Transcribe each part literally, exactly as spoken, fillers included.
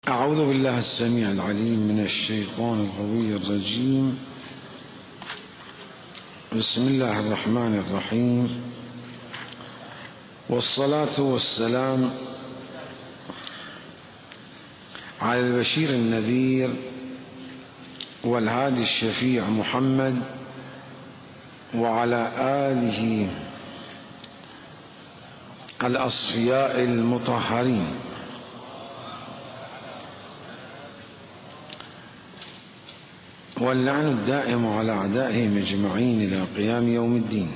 أعوذ بالله السميع العليم من الشيطان الغوي الرجيم. بسم الله الرحمن الرحيم، والصلاة والسلام على البشير النذير والهادي الشفيع محمد وعلى آله الأصفياء المطهرين، واللعن الدائم على أعدائهم أجمعين إلى قيام يوم الدين.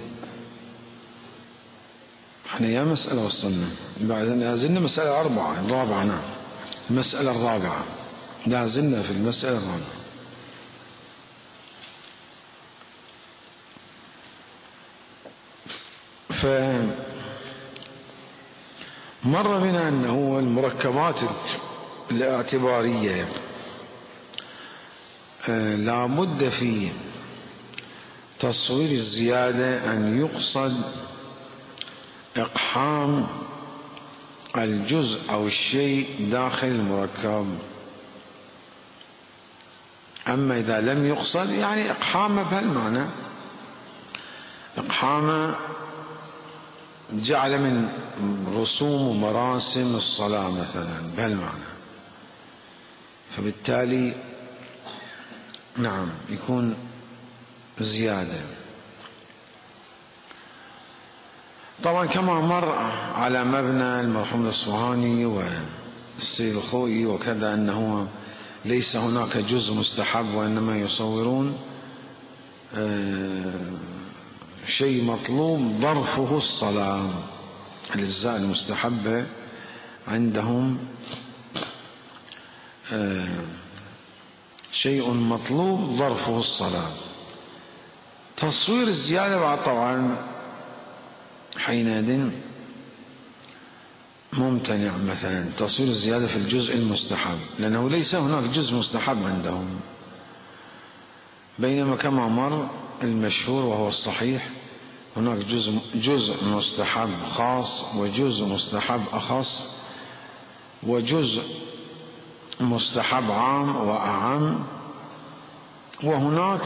احنا يا مسألة وصلنا، بعد لازلنا مسألة أربعة الرابعة. نعم، المسألة الرابعة، لازلنا في المسألة الرابعة. فمر بنا أنه المركبات الاعتبارية لا بد في تصوير الزيادة أن يقصد إقحام الجزء أو الشيء داخل المركب. أما إذا لم يقصد يعني إقحام بهالمعنى، إقحام جعل من رسوم ومراسم الصلاة مثلا بهالمعنى، فبالتالي نعم يكون زيادة. طبعا كما مر على مبنى المرحوم الأصفهاني والسيد الخوئي وكذا أنه ليس هناك جزء مستحب، وإنما يصورون شيء مطلوب ظرفه الصلاة. الأجزاء المستحبة عندهم شيء مطلوب ظرفه الصلاة. تصوير الزيادة بعد طبعا حينئذ ممتنع، مثلا تصوير الزيادة في الجزء المستحب، لأنه ليس هناك جزء مستحب عندهم، بينما كما مر المشهور وهو الصحيح هناك جزء جزء مستحب خاص وجزء مستحب أخص وجزء مستحب عام وأعم، وهناك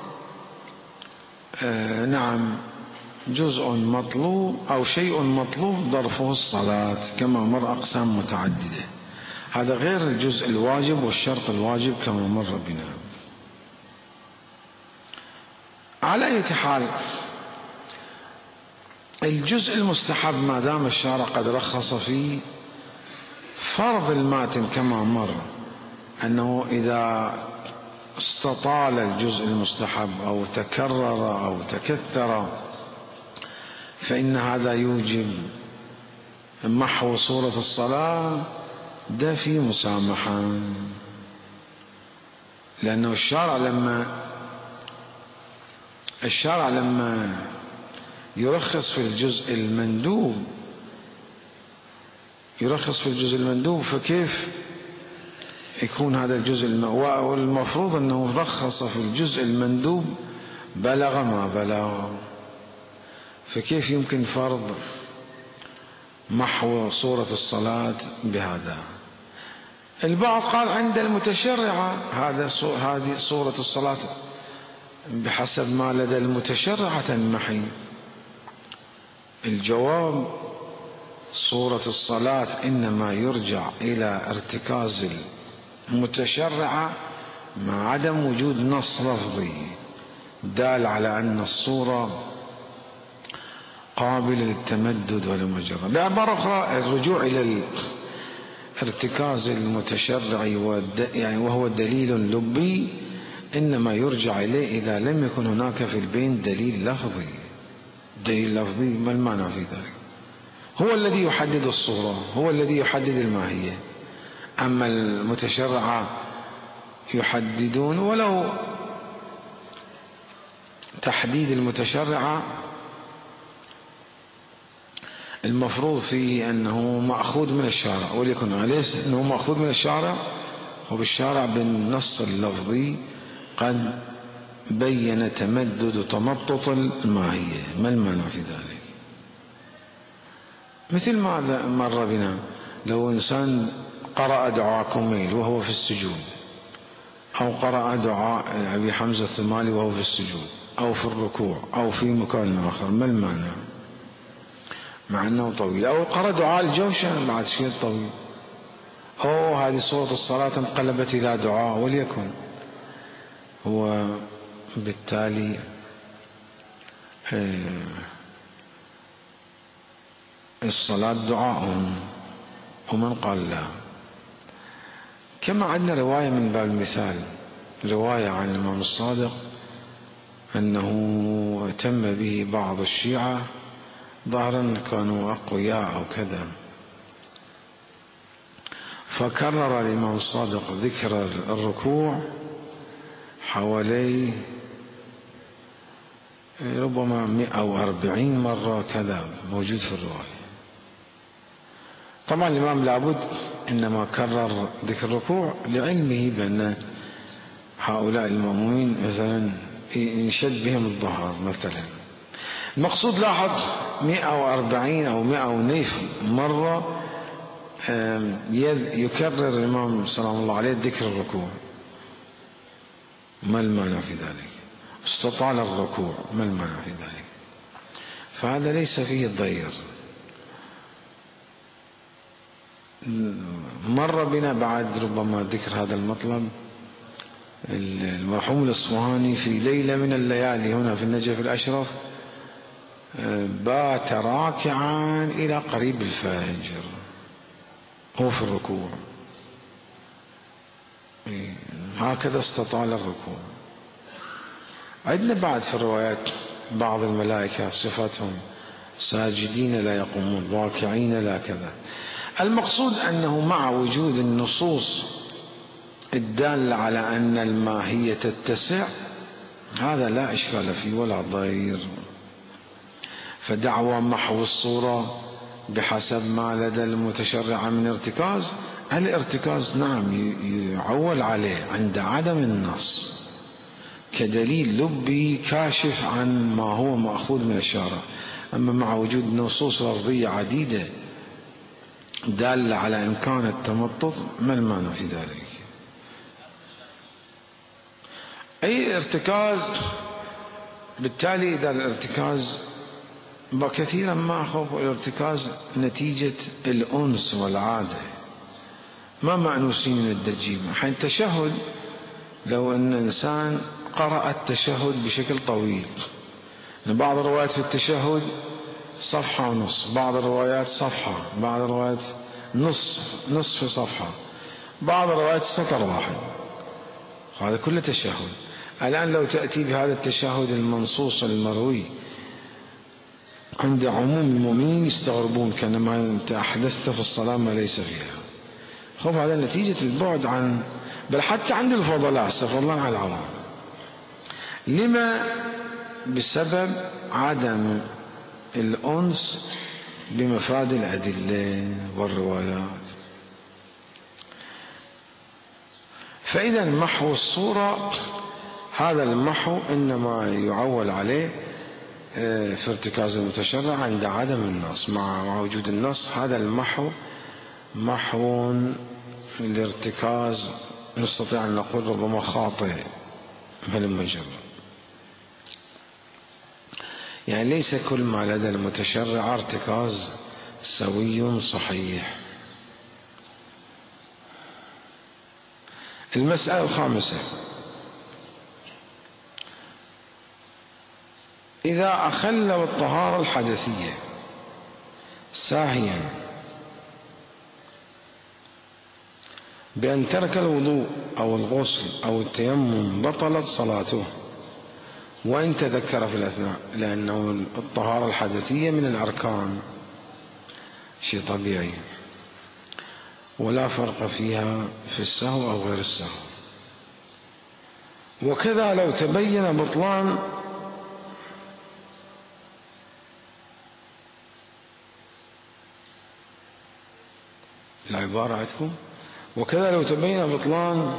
آه نعم جزء مطلوب أو شيء مطلوب ظرفه الصلاة، كما مر أقسام متعددة. هذا غير الجزء الواجب والشرط الواجب كما مر بنا. على أي حال الجزء المستحب ما دام الشارع قد رخص فيه، فرض الماتن كما مر أنه إذا استطال الجزء المستحب أو تكرر أو تكثر فإن هذا يوجب محو صورة الصلاة. ده في مسامحة، لأنه الشارع لما الشارع لما يرخص في الجزء المندوب يرخص في الجزء المندوب فكيف يكون هذا الجزء الم... والمفروض أنه رخص في الجزء المندوب بلغ ما بلغ، فكيف يمكن فرض محو صورة الصلاة بهذا؟ البعض قال عند المتشرعة هذا هذه صورة الصلاة بحسب ما لدى المتشرعة تنمحي. الجواب: صورة الصلاة إنما يرجع إلى ارتكاز المتشرعة مع عدم وجود نص لفظي دال على أن الصورة قابلة للتمدد والمجرد. بعبارة أخرى الرجوع إلى الارتكاز المتشرعي يعني وهو دليل لبي إنما يرجع إليه إذا لم يكن هناك في البين دليل لفظي. دليل لفظي ما المعنى في ذلك؟ هو الذي يحدد الصورة، هو الذي يحدد الماهية. أما المتشرعة يحددون، ولو تحديد المتشرعة المفروض فيه أنه مأخوذ من الشارع، وليكن عليه أنه مأخوذ من الشارع، وبالشارع بالنص اللفظي قد بين تمدد وتمطط الماهية. ما المعنى في ذلك؟ مثل ما مر بنا لو إنسان قرأ دعاء كميل وهو في السجود، أو قرأ دعاء أبي حمزة الثمالي وهو في السجود أو في الركوع أو في مكان آخر، ما المانع؟ مع أنه طويل. أو قرأ دعاء الجوشن بعد شيء طويل، أو هذه صورة الصلاة انقلبت إلى دعاء، وليكن هو بالتالي الصلاة دعاء ومن قال لا. كما عندنا رواية من باب المثال، رواية عن الإمام الصادق أنه اهتم به بعض الشيعة ظاهرا كانوا أقوياء أو كذا، فكرر الإمام الصادق ذكر الركوع حوالي ربما مئة وأربعين مرة كذا، موجود في الرواية. طبعا الإمام لابد إنما كرر ذكر الركوع لعلمه بأن هؤلاء المأمومين مثلا ينشد بهم الظهر مثلا. المقصود لاحظ مئة وأربعين أو مئة ونيف مرة يكرر الإمام سلام الله عليه ذكر الركوع، ما المانع في ذلك؟ استطال الركوع، ما المانع في ذلك؟ فهذا ليس فيه الضير. مر بنا بعد ربما ذكر هذا المطلب المرحوم الإصفهاني في ليلة من الليالي هنا في النجف الأشرف، بات راكعا إلى قريب الفجر هو في الركوع، هكذا استطال الركوع. عندنا بعد في الروايات بعض الملائكة صفتهم ساجدين لا يقومون، راكعين لا كذا. المقصود أنه مع وجود النصوص الدالة على أن الماهية تتسع، هذا لا إشكال فيه ولا ضير. فدعوى محو الصورة بحسب ما لدى المتشرع من ارتكاز، الارتكاز نعم يعول عليه عند عدم النص كدليل لبي كاشف عن ما هو مأخوذ من الشارع. أما مع وجود نصوص لفظية عديدة دالة على إمكان التمطط، ما المانع في ذلك؟ أي ارتكاز. بالتالي إذا الارتكاز كثيرا ما أخوف الارتكاز نتيجة الأنس والعادة، ما مأنوسين من الدجيمة. حين التشهد لو أن إنسان قرأ التشهد بشكل طويل، بعض الروايات في التشهد صفحة ونص، بعض الروايات صفحة، بعض الروايات نصف نصف صفحة، بعض الروايات سطر واحد، هذا كله تشهد. الآن لو تأتي بهذا التشهد المنصوص المروي عند عموم المؤمنين يستغربون كأنما أنت أحدثت في الصلاة ما ليس فيها. خب هذا نتيجة البعد عن، بل حتى عند الفضلاء استفضلا على العوام. لما؟ بسبب عدم الأنس بمفاد الأدلة والروايات. فإذا محو الصورة هذا المحو إنما يعول عليه في ارتكاز المتشرع عند عدم النص. مع وجود النص هذا المحو محو الارتكاز نستطيع أن نقول ربما خاطئ هلم جرا، يعني ليس كل ما لدى المتشرع ارتكاز سوي صحيح. المسألة الخامسة: إذا أخل بالطهارة الحدثية ساهيا بأن ترك الوضوء أو الغسل أو التيمم بطلت صلاته وإن تذكر في الأثناء، لأنه الطهارة الحدثية من الأركان، شيء طبيعي ولا فرق فيها في السهو أو غير السهو. وكذا لو تبين بطلان العبارة عندكم، وكذا لو تبين بطلان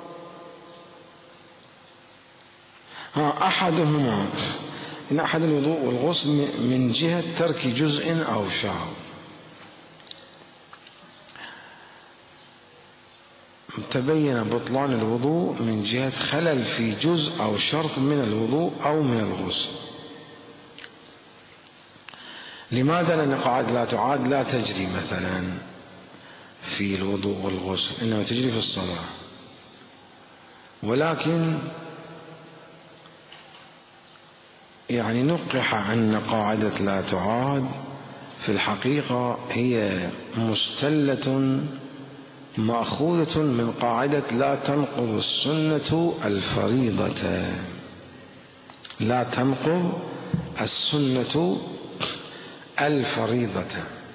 ها أحدهما إن أحد الوضوء والغسل من جهة ترك جزء أو شعر. تبين بطلان الوضوء من جهة خلل في جزء أو شرط من الوضوء أو من الغسل. لماذا؟ لأن قاعدة لا تعاد لا تجري مثلا في الوضوء والغسل، إنما تجري في الصلاة. ولكن يعني نقح أن قاعدة لا تعاد في الحقيقة هي مستلة مأخوذة من قاعدة لا تنقض السنة الفريضة، لا تنقض السنة الفريضة.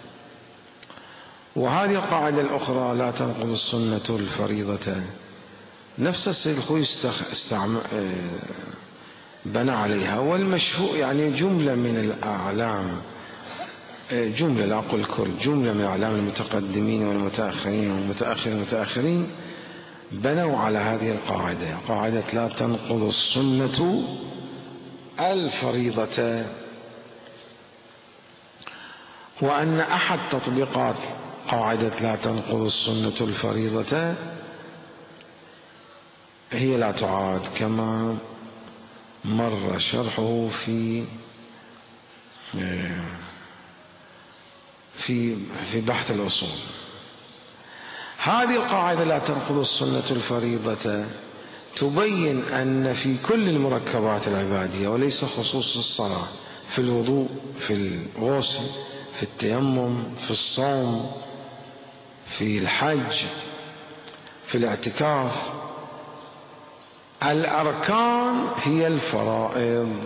وهذه القاعدة الأخرى لا تنقض السنة الفريضة نفس السيد الخوي استعم... بنى عليها. والمشهور يعني جملة من الأعلام، جملة لا أقول كل، جملة من أعلام المتقدمين والمتأخرين والمتأخر المتأخرين بنوا على هذه القاعدة، قاعدة لا تنقض السنة الفريضة. وأن أحد تطبيقات قاعدة لا تنقض السنة الفريضة هي لا تعاد، كما مر شرحه في في في بحث الأصول. هذه القاعدة لا تنقض السنة الفريضة تبين أن في كل المركبات العبادية وليس خصوص الصلاة، في الوضوء، في الغسل، في التيمم، في الصوم، في الحج، في الاعتكاف، الأركان هي الفرائض.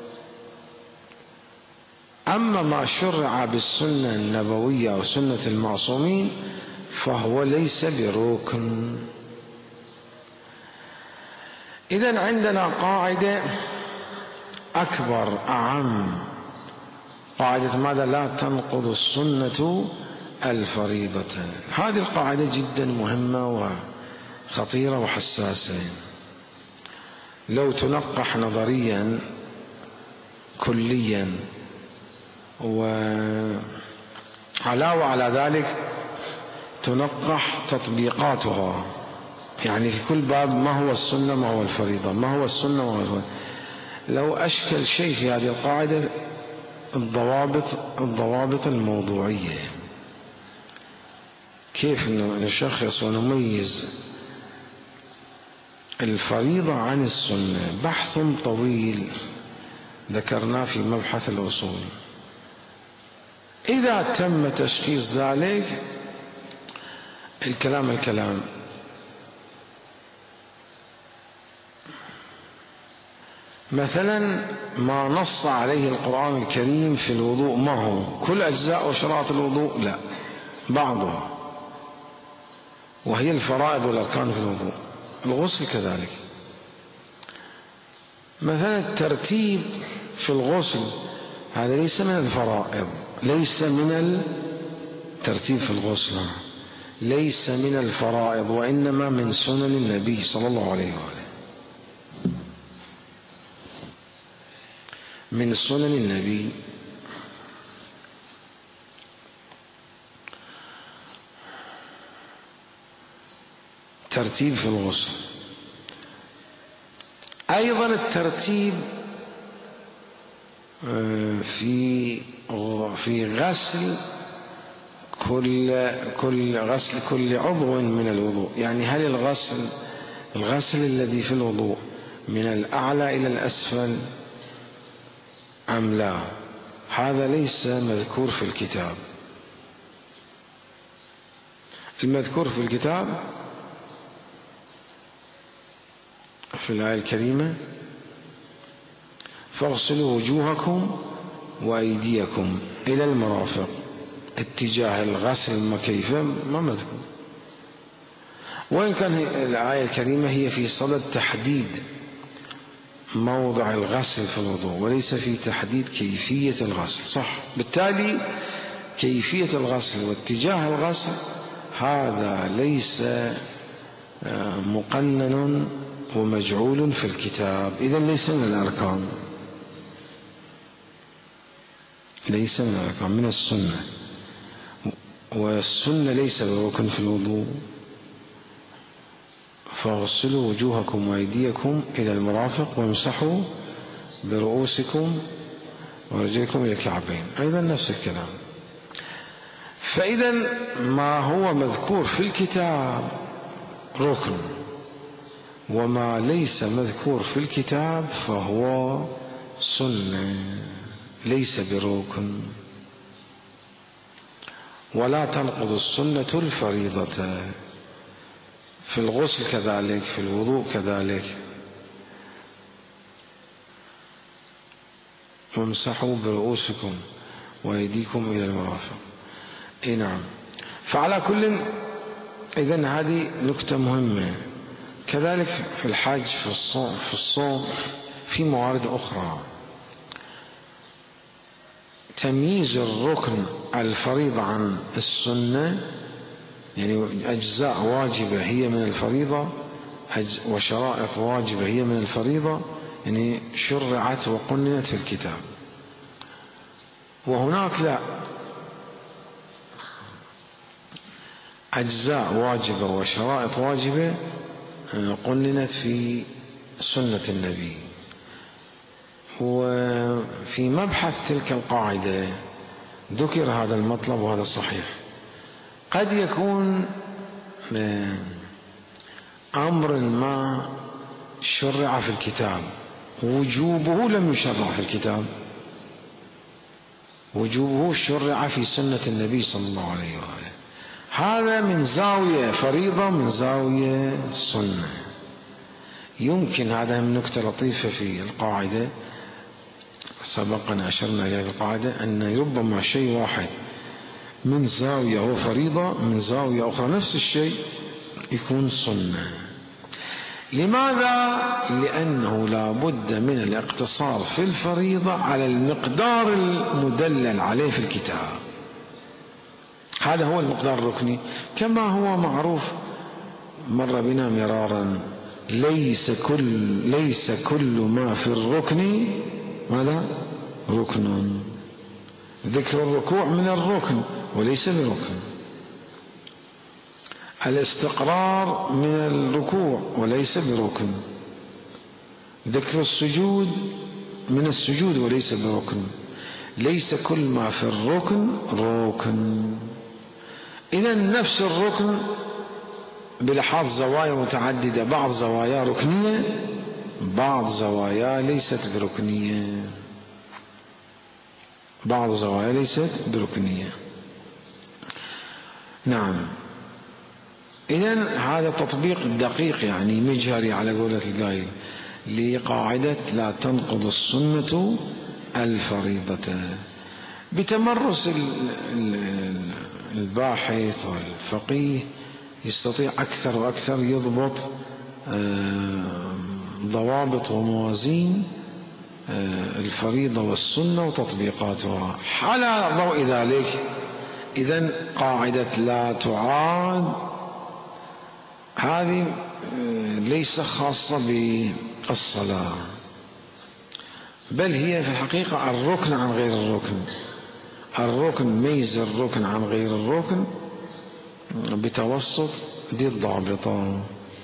أما ما شرع بالسنة النبوية أو سنة المعصومين فهو ليس بركن. إذن عندنا قاعدة أكبر أعم، قاعدة ماذا؟ لا تنقض السنة الفريضة. هذه القاعدة جدا مهمة وخطيرة وحساسة، لو تنقح نظريا كليا، وعلاوة على ذلك تنقح تطبيقاتها، يعني في كل باب ما هو السنة ما هو الفريضة، ما هو السنة ما هو الفريضة. لو أشكل شيء في هذه القاعدة الضوابط الضوابط الموضوعية، كيف نشخص ونميز الفريضة عن السنة، بحث طويل ذكرناه في مبحث الأصول. إذا تم تشخيص ذلك الكلام الكلام مثلا ما نص عليه القرآن الكريم في الوضوء، ما هو كل أجزاء وشرائط الوضوء؟ لا، بعضها، وهي الفرائض والأركان في الوضوء. الغسل كذلك، مثلا الترتيب في الغسل هذا ليس من الفرائض، ليس من الترتيب في الغسل ليس من الفرائض، وإنما من سنن النبي صلى الله عليه وآله، من سنن النبي. ترتيب في الغسل. أيضا الترتيب في في غسل كل كل غسل كل عضو من الوضوء، يعني هل الغسل الغسل الذي في الوضوء من الأعلى إلى الأسفل أم لا؟ هذا ليس مذكور في الكتاب. المذكور في الكتاب في الآية الكريمة فاغسلوا وجوهكم وأيديكم إلى المرافق، اتجاه الغسل كيف ما مذكور، وإن كان الآية الكريمة هي في صدد تحديد موضع الغسل في الوضوء وليس في تحديد كيفية الغسل، صح؟ بالتالي كيفية الغسل واتجاه الغسل هذا ليس مقنن ومجعول في الكتاب، إذن ليس من الأركان، ليس من الأركان، من السنة، والسنة ليس بركن في الوضوء. فاغسلوا وجوهكم وأيديكم إلى المرافق وامسحوا برؤوسكم ورجلكم إلى الكعبين، أيضا نفس الكلام. فإذا ما هو مذكور في الكتاب ركن، وما ليس مذكور في الكتاب فهو سنة ليس بركن. ولا تنقض السنة الفريضة، في الغسل كذلك، في الوضوء كذلك. وامسحوا برؤوسكم وأيديكم إلى المرافق. اي نعم. فعلى كل، إذن هذه نكتة مهمة. كذلك في الحج، في الصوم، في الصوم في موارد أخرى. تمييز الركن الفريضة عن السنة، يعني أجزاء واجبة هي من الفريضة وشرائط واجبة هي من الفريضة، يعني شرعت وقننت في الكتاب. وهناك لا، أجزاء واجبة وشرائط واجبة قننت في سنة النبي. وفي مبحث تلك القاعدة ذكر هذا المطلب، وهذا صحيح. قد يكون أمر ما شرع في الكتاب وجوبه لم يشرع في الكتاب، وجوبه شرع في سنة النبي صلى الله عليه وآله. هذا من زاوية فريضة، من زاوية سنة. يمكن، هذا من نكتة لطيفة في القاعدة سبقا أشرنا إليها في القاعدة، أن ربما شيء واحد من زاوية هو فريضة، من زاوية أخرى نفس الشيء يكون سنة. لماذا؟ لأنه لا بد من الاقتصار في الفريضة على المقدار المدلل عليه في الكتاب. هذا هو المقدار الركني، كما هو معروف مر بنا مرارا، ليس كل ليس كل ما في الركن ماذا؟ ركن. ذكر الركوع من الركن وليس بركن. الاستقرار من الركوع وليس بركن. ذكر السجود من السجود وليس بركن. ليس كل ما في الركن ركن. إذن نفس الركن بلحاظ زوايا متعددة، بعض زوايا ركنية، بعض زوايا ليست بركنية، بعض زوايا ليست بركنية. نعم. إذن هذا تطبيق دقيق، يعني مجهري على قولة القائل، لقاعدة لا تنقض السنة الفريضة. بتمرس الباحث والفقيه يستطيع أكثر وأكثر يضبط ضوابط وموازين الفريضة والسنة وتطبيقاتها. على ضوء ذلك إذن قاعدة لا تعاد هذه ليس خاصة بالصلاة، بل هي في الحقيقة الركن عن غير الركن. الركن ميز الركن عن غير الركن بتوسط دي الضابطة.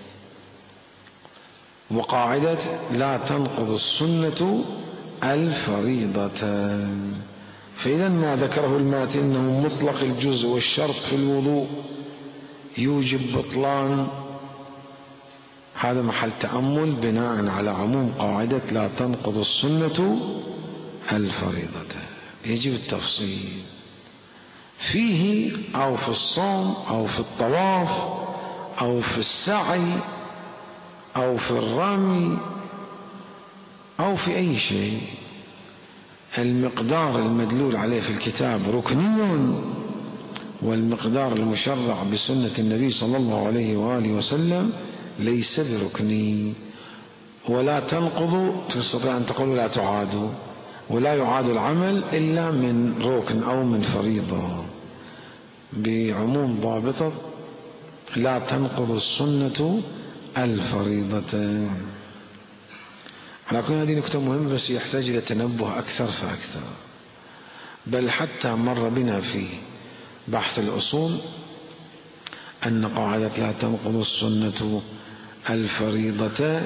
وقاعدة لا تنقض السنة الفريضة. فإذا ما ذكره الماتن أنه مطلق الجزء والشرط في الوضوء يوجب بطلان، هذا محل تأمل بناء على عموم قاعدة لا تنقض السنة الفريضة. يجب التفصيل فيه، أو في الصوم أو في الطواف أو في السعي أو في الرمي أو في أي شيء. المقدار المدلول عليه في الكتاب ركني، والمقدار المشرع بسنة النبي صلى الله عليه وآله وسلم ليس بركني. ولا تنقض، تستطيع أن تقول لا تعاد، ولا يعاد العمل إلا من ركن أو من فريضة، بعموم ضابطة لا تنقض السنة الفريضة. على كل هذه نكتة مهمة، بس يحتاج إلى تنبه أكثر فأكثر. بل حتى مر بنا في بحث الأصول أن قاعدة لا تنقض السنة الفريضة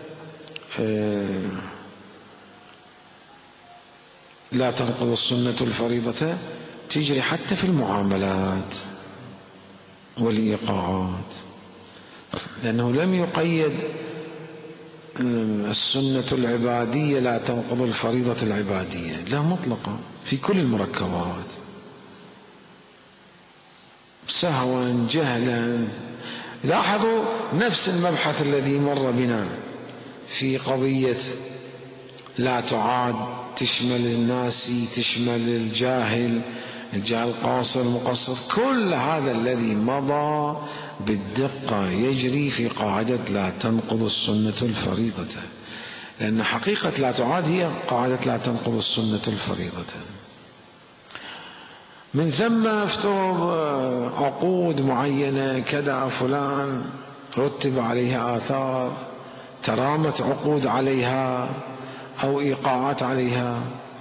لا تنقض السنة الفريضة تجري حتى في المعاملات والإيقاعات، لأنه لم يقيد السنة العبادية لا تنقض الفريضة العبادية، لا مطلقة في كل المركبات، سهوا جهلا. لاحظوا نفس المبحث الذي مر بنا في قضية لا تعاد، تشمل الناسي، تشمل الجاهل، الجاهل القاصر المقصر، كل هذا الذي مضى بالدقة يجري في قاعدة لا تنقض السنة الفريضة، لأن حقيقة لا تعاد هي قاعدة لا تنقض السنة الفريضة. من ثم افترض عقود معينة كذا فلان رتب عليها آثار، ترامت عقود عليها أو إيقاعات عليها،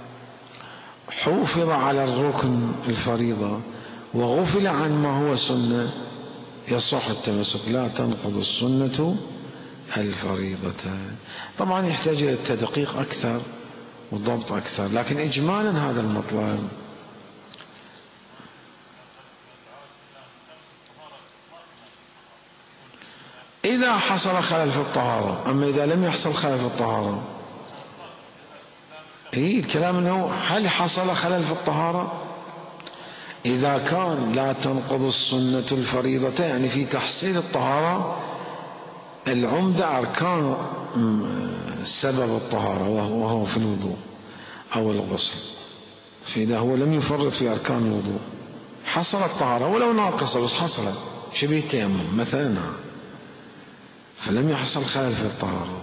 حوفظ على الركن الفريضة وغفل عن ما هو سنة، يصح التمسك، لا تنقض السنة الفريضة. طبعا يحتاج إلى التدقيق أكثر والضبط أكثر، لكن إجمالا هذا المطلب. إذا حصل خلل في الطهارة، أما إذا لم يحصل خلل في الطهارة، إيه الكلام أنه هل حصل خلل في الطهارة؟ إذا كان لا تنقض السنة الفريضة يعني في تحصيل الطهارة العمدة أركان سبب الطهارة وهو في الوضوء أو الغسل، فإذا هو لم يفرط في أركان الوضوء حصلت الطهارة ولو ناقصة، بس حصلت شبه التيمم مثلا، فلم يحصل خلل في الطهارة.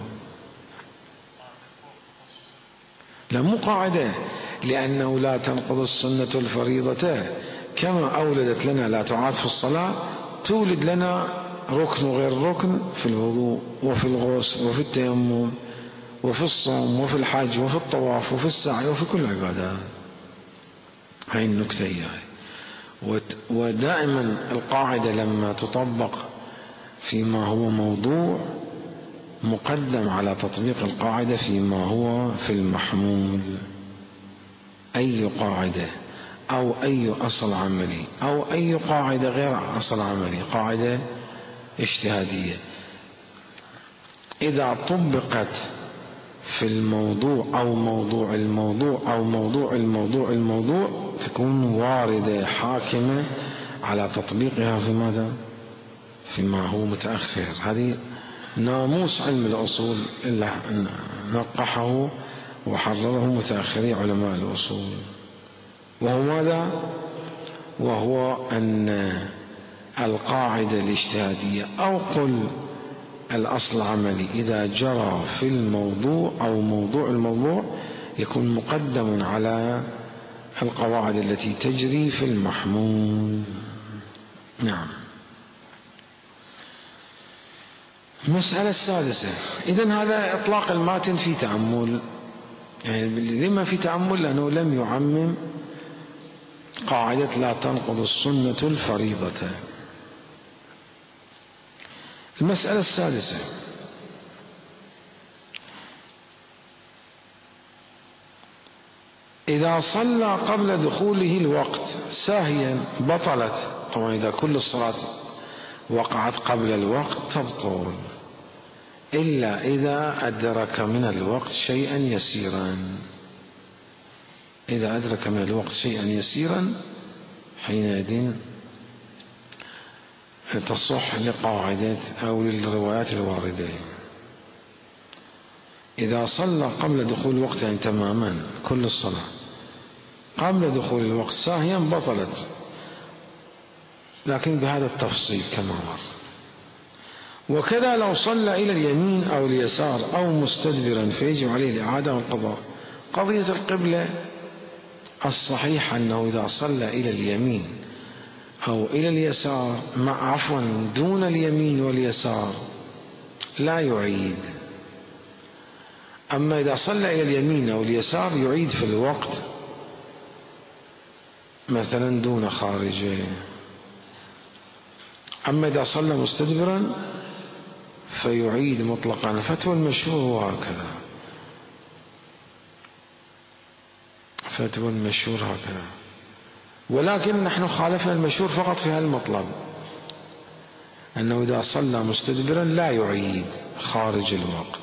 لا مو قاعدة، لأنه لا تنقض السنة الفريضة كما أولدت لنا لا تعاد في الصلاة، تولد لنا ركن وغير ركن في الوضوء وفي الغسل وفي التيمم وفي الصوم وفي الحج وفي الطواف وفي السعي وفي كل العبادات. هاي النكتة هي. ودائما القاعدة لما تطبق فيما هو موضوع مقدم على تطبيق القاعدة فيما هو في المحمول. أي قاعدة أو أي أصل عملي أو أي قاعدة غير أصل عملي، قاعدة اجتهادية، إذا طبقت في الموضوع أو موضوع الموضوع أو موضوع الموضوع الموضوع تكون واردة حاكمة على تطبيقها في ماذا؟ فيما هو متأخر. هذه ناموس علم الأصول إلا نقحه وحرره متأخري علماء الأصول، وهو ماذا؟ وهو أن القاعدة الاجتهادية أو قل الأصل العملي إذا جرى في الموضوع أو موضوع الموضوع يكون مقدم على القواعد التي تجري في المحمول. نعم. المسألة السادسة، إذن هذا إطلاق الماتن في تأمل، يعني لما في تأمل؟ لأنه لم يعمم قاعدة لا تنقض السنة الفريضة. المسألة السادسة، إذا صلى قبل دخوله الوقت ساهيا بطلت. طبعا إذا كل الصلاة وقعت قبل الوقت تبطل، إلا إذا أدرك من الوقت شيئا يسيرا. إذا أدرك من الوقت شيئا يسيرا حينئذ تصح لقاعدة أو للروايات الواردة. إذا صلى قبل دخول الوقت يعني تماما كل الصلاة قبل دخول الوقت ساهيا بطلت، لكن بهذا التفصيل كما مر. وكذا لو صلى إلى اليمين أو اليسار أو مستدبرا فيجب عليه الإعادة والقضاء. قضية القبلة الصحيح أنه إذا صلى إلى اليمين أو إلى اليسار مع عفوا دون اليمين واليسار لا يعيد، أما إذا صلى إلى اليمين أو اليسار يعيد في الوقت، مثلا دون خارجه. أما إذا صلى مستدبرا فيعيد مطلقا. الفتوى المشهور هو هكذا، فتوى المشهور هكذا، ولكن نحن خالفنا المشهور فقط في هالمطلب، أنه إذا صلى مستدبرا لا يعيد خارج الوقت،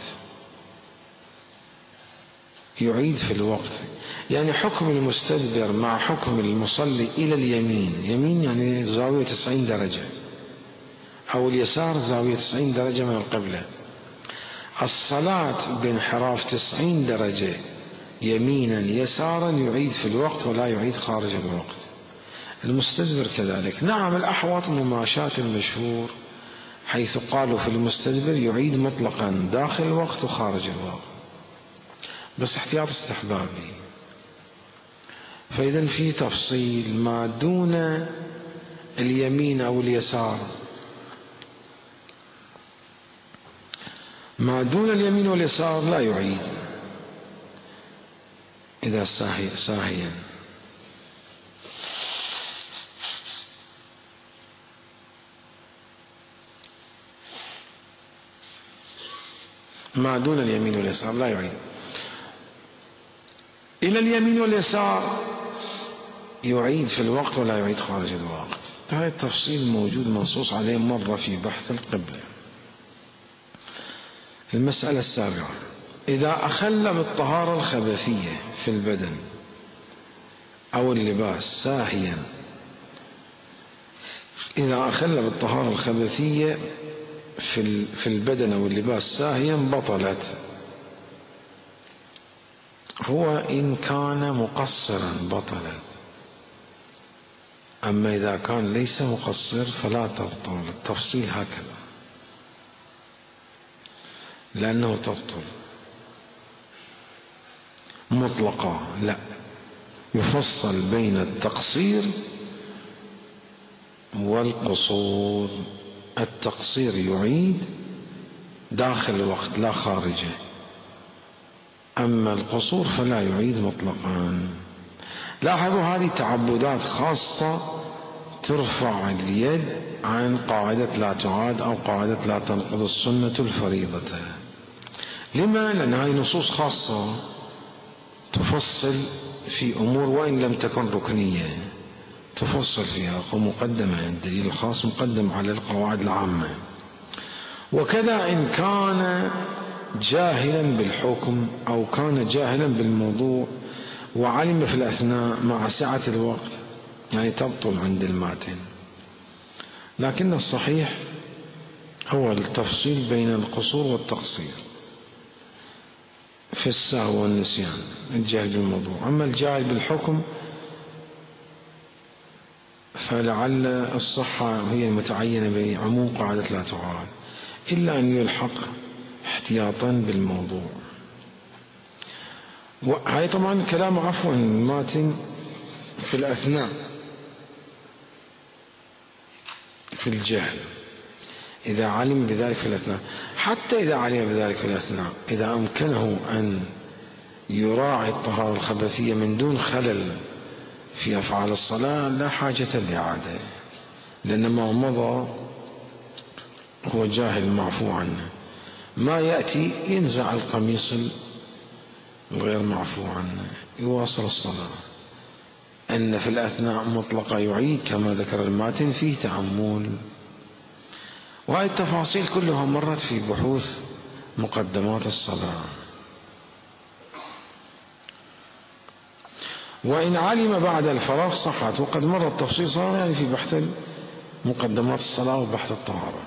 يعيد في الوقت. يعني حكم المستدبر مع حكم المصلي إلى اليمين، يمين يعني زاوية تسعين درجة، أو اليسار زاوية تسعين درجة من القبلة. الصلاة بانحراف تسعين درجة يمينا يسارا يعيد في الوقت ولا يعيد خارج الوقت. المستدبر كذلك. نعم، الأحوط مماشاة المشهور، حيث قالوا في المستدبر يعيد مطلقا داخل الوقت وخارج الوقت، بس احتياط استحبابي. فإذا في تفصيل ما دون اليمين أو اليسار، ما دون اليمين واليسار لا يعيد إذا ساهي ساهيا. ما دون اليمين واليسار لا يعيد. إلى اليمين واليسار يعيد في الوقت ولا يعيد خارج الوقت. هذا التفصيل موجود منصوص عليه مرة في بحث القبلة. المسألة السابعة: إذا أخل بالطهارة الخبثية في البدن أو اللباس ساهيا، إذا أخل بالطهارة الخبثية في في البدن أو اللباس ساهيا بطلت. هو إن كان مقصرا بطلت، أما إذا كان ليس مقصر فلا تبطل. التفصيل هكذا، لأنه تبطل مطلقة، لا، يفصل بين التقصير والقصور. التقصير يعيد داخل الوقت لا خارجه، أما القصور فلا يعيد مطلقا. لاحظوا هذه تعبدات خاصة ترفع اليد عن قاعدة لا تعاد أو قاعدة لا تنقض السنة الفريضة. لما؟ لأن هذه نصوص خاصة تفصل في أمور وإن لم تكن ركنية، تفصل فيها ومقدمة، الدليل الخاص مقدم على القواعد العامة. وكذا إن كان جاهلا بالحكم أو كان جاهلا بالموضوع وعلم في الأثناء مع سعة الوقت، يعني تبطل عند الماتن. لكن الصحيح هو التفصيل بين القصور والتقصير في السهو والنسيان، الجاهل بالموضوع. أما الجاهل بالحكم فلعل الصحة هي المتعينة بعموم قاعدة لا تعاد، إلا أن يلحق احتياطا بالموضوع. وهي طبعا كلام عفوا ماتن في الأثناء في الجهل، إذا علم بذلك في الأثناء. حتى إذا علم بذلك في الأثناء، إذا أمكنه أن يراعي الطهارة الخبثية من دون خلل في أفعال الصلاة لا حاجة لإعادة، لأن ما مضى هو جاهل معفو عنه. ما يأتي ينزع القميص غير معفو عنه، يواصل الصلاة. أن في الأثناء مطلقة يعيد كما ذكر الماتن فيه تأمل. وهذه التفاصيل كلها مرت في بحوث مقدمات الصلاة. وإن علم بعد الفراغ صحت، وقد مر التفصيل صار يعني في بحث مقدمات الصلاة وبحث الطهارة.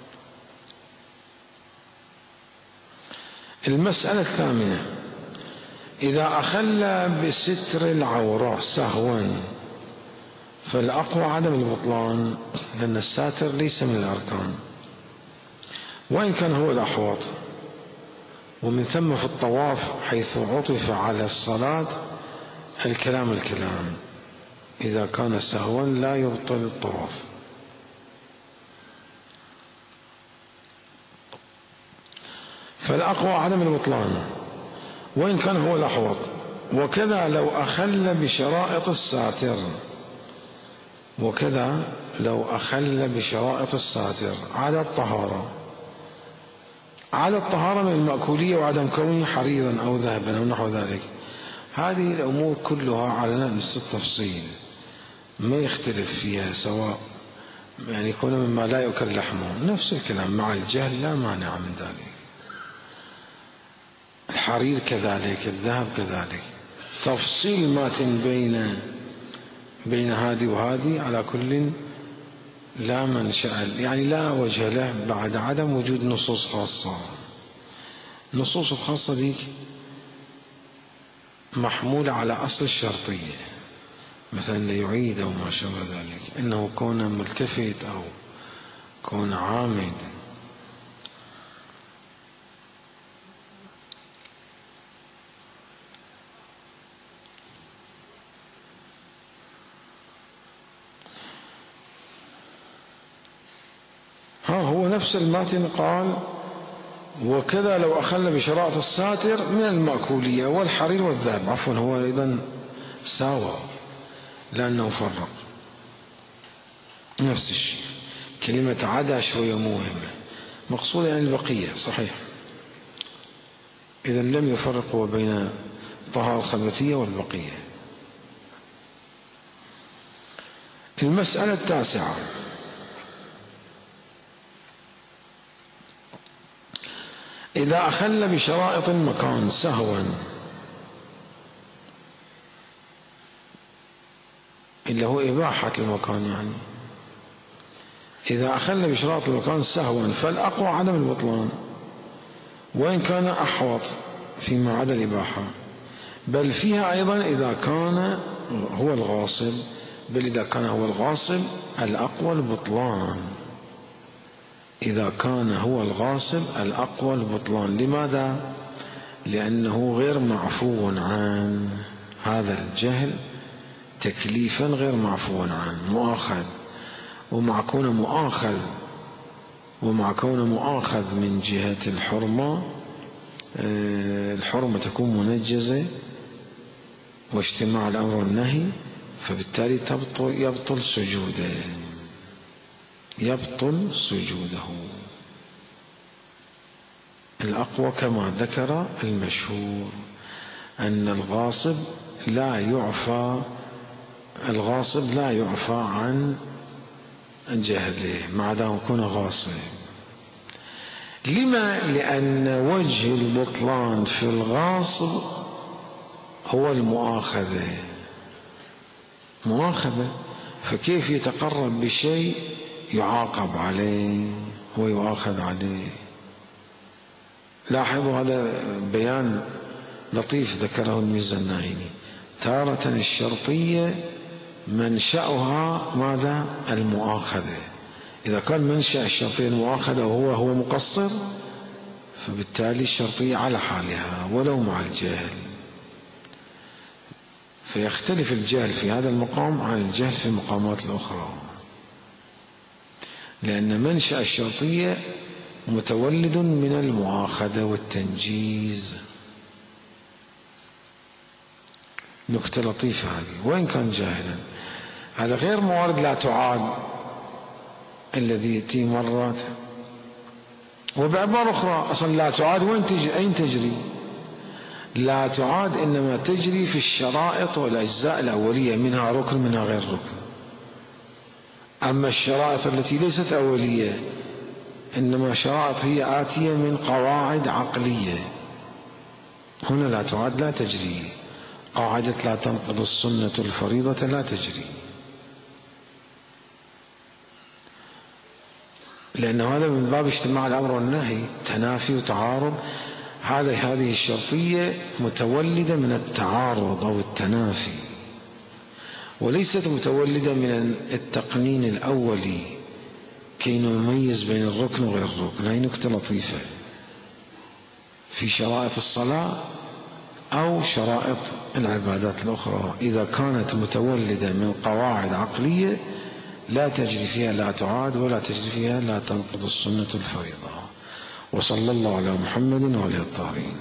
المسألة الثامنة: إذا أخل بستر العورة سهوا فالأقوى عدم البطلان، لأن الساتر ليس من الأركان، وإن كان هو الأحوط. ومن ثم في الطواف حيث عطف على الصلاة الكلام الكلام، إذا كان سهوا لا يبطل الطواف. فالأقوى عدم البطلان وإن كان هو الأحوط. وكذا لو أخل بشرائط الساتر، وكذا لو أخل بشرائط الساتر على الطهارة على الطهارة من المأكولية وعدم كونه حريرا أو ذهبا أو نحو ذلك. هذه الأمور كلها على نفس التفصيل ما يختلف فيها، سواء يعني يكون مما لا يؤكل لحمه نفس الكلام، مع الجهل لا مانع من ذلك. الحرير كذلك، الذهب كذلك، تفصيل ماتن بين بين هذه وهذه على كل لا منشأ، يعني لا وجه له بعد عدم وجود نصوص خاصة. النصوص الخاصة دي محمولة على أصل الشرطية، مثلا ليعيد أو ما شابه ذلك، إنه كون ملتفت أو كون عامد. ها هو نفس الماتن قال: وكذا لو أخل بشرائط الساتر من المأكولية والحرير والذهب. عفوا، هو أيضا ساوى لأنه فرق نفس الشيء. كلمة عدا شوية مهمة، مقصودة يعني البقية صحيح، إذا لم يفرقوا بين الطهارة الخبثية والبقية. المسألة التاسعة: إذا أخل بشرائط المكان سهوا، اللي هو إباحة المكان، يعني إذا أخل بشرائط المكان سهوا فالأقوى عدم البطلان، وإن كان أحوط فيما عدا الإباحة، بل فيها أيضا إذا كان هو الغاصب، بل إذا كان هو الغاصب الأقوى البطلان. إذا كان هو الغاصب الأقوى البطلان. لماذا؟ لأنه غير معفو عن هذا الجهل تكليفا، غير معفو عنه، مؤاخذ. ومع كونه مؤاخذ ومع كونه مؤاخذ من جهة الحرمة، الحرمة تكون منجزة واجتماع الأمر والنهي، فبالتالي تبطل يبطل سجوده يبطل سجوده. الأقوى كما ذكر المشهور أن الغاصب لا يعفى الغاصب لا يعفى عن جهله ما دام يكون غاصب. لما؟ لأن وجه البطلان في الغاصب هو المؤاخذة مؤاخذة فكيف يتقرب بشيء يعاقب عليه ويؤاخذ عليه؟ لاحظوا هذا بيان لطيف ذكره الميزة الناهيني. تارة الشرطية منشأها ماذا؟ المؤاخذة. إذا كان منشأ الشرطية المؤاخذة وهو هو مقصر، فبالتالي الشرطية على حالها ولو مع الجهل، فيختلف الجهل في هذا المقام عن الجهل في المقامات الأخرى، لأن منشأ الشرطية متولد من المؤاخذة والتنجيز. نكتة لطيفة هذه، وإن كان جاهلا. هذا غير موارد لا تعاد الذي يأتي مرات. وبعبارة أخرى أصلا لا تعاد وين تجري؟ أين تجري؟ لا تعاد إنما تجري في الشرائط والأجزاء الأولية، منها ركن منها غير ركن. أما الشرائط التي ليست أولية إنما شرائط هي آتية من قواعد عقلية، هنا لا تعاد لا تجري. قاعدة لا تنقض السنة الفريضة لا تجري، لأن هذا من باب اجتماع الأمر والنهي، تنافي وتعارض. هذا هذه الشرطية متولدة من التعارض أو التنافي، وليست متولدة من التقنين الأولي كي نميز بين الركن وغير الركن. هذه نكتة لطيفة في شرائط الصلاة أو شرائط العبادات الأخرى. إذا كانت متولدة من قواعد عقلية لا تجري فيها لا تعاد ولا تجري فيها لا تنقض السنة الفريضة. وصلى الله على محمد وعلى الطاهرين.